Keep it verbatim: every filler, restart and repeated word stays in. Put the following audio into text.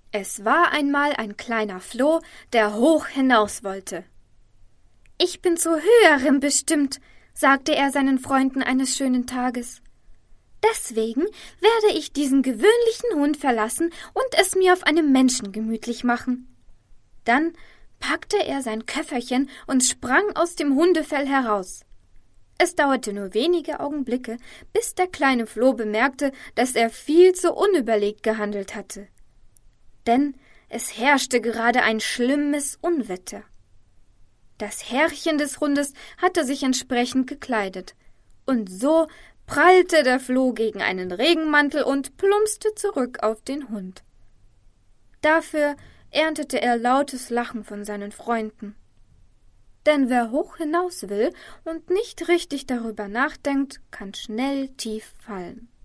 Es war einmal ein kleiner Floh, der hoch hinaus wollte. »Ich bin zu Höherem bestimmt«, sagte er seinen Freunden eines schönen Tages. »Deswegen werde ich diesen gewöhnlichen Hund verlassen und es mir auf einem Menschen gemütlich machen.« Dann packte er sein Köfferchen und sprang aus dem Hundefell heraus. Es dauerte nur wenige Augenblicke, bis der kleine Floh bemerkte, dass er viel zu unüberlegt gehandelt hatte. Denn es herrschte gerade ein schlimmes Unwetter. Das Herrchen des Hundes hatte sich entsprechend gekleidet, und so prallte der Floh gegen einen Regenmantel und plumpste zurück auf den Hund. Dafür erntete er lautes Lachen von seinen Freunden. Denn wer hoch hinaus will und nicht richtig darüber nachdenkt, kann schnell tief fallen.